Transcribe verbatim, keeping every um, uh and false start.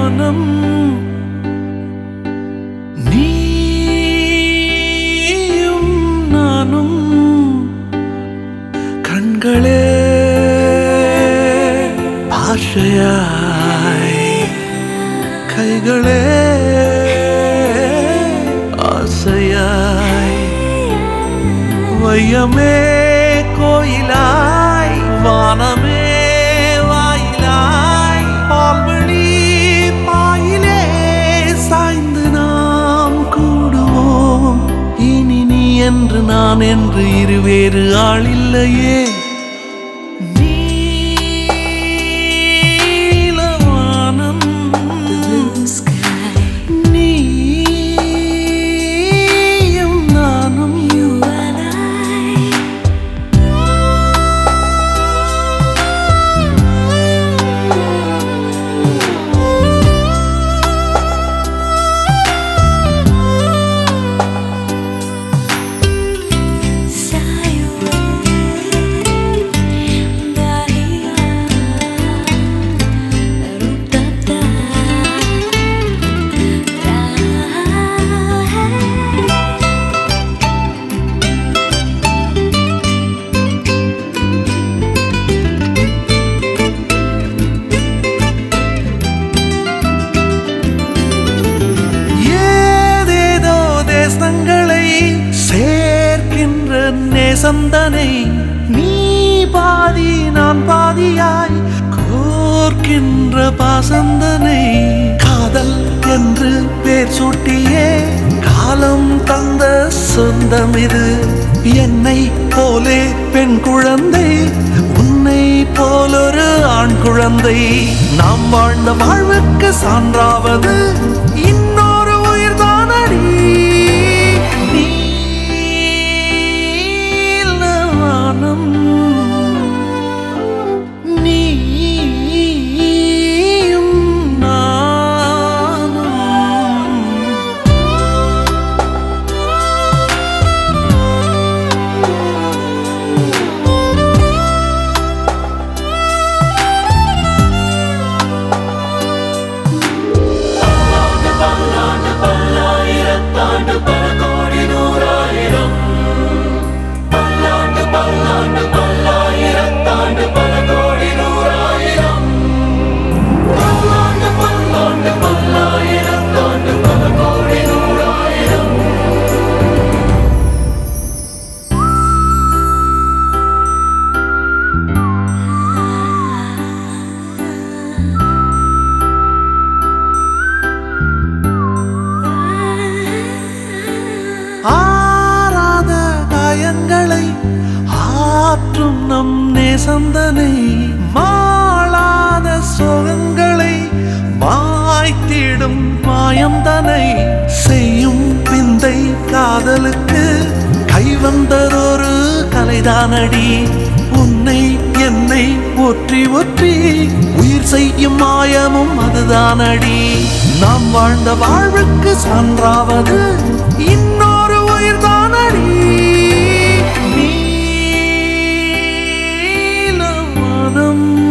வானம் நீயும் நானும் கண்களே ஆசையாய் கைகளே ஆசையாய் வையமே கோயிலாய் வானமே வாயிலாய் பால்வழி பாயிலே சாய்ந்து நாம் கூடுவோம் இனி நீ என்று நான் என்று இருவேறு ஆள் இல்லையே நேசந்தனை நீ பாதி நான் பாதியாய் கோர்க்கின்ற பாசந்தனை காதல் என்று பேர் சூட்டியே காலம் தந்த சொந்தம் இது என்னை போலே பெண் குழந்தை உன்னை போலொரு ஆண் குழந்தை நாம் வாழ்ந்த வாழ்வுக்கு சான்றாவது இன்னொரு உயிர்தானடி ஆராத காயங்களை ஆற்றும் நம் நேசந்தனை மாளாத சோகங்களை மாய்த்திடும் மாயந்தனை செய்யும் பிந்தை காதலுக்கு கைவந்ததொரு கலைதானடி உன்னை என்னை ஒற்றி ஒற்றி உயிர் செய்யும் மாயமும் அதுதானடி நாம் வாழ்ந்த வாழ்வுக்கு சான்றாவது இன்னொரு உயிர்தானடி நீலவானம்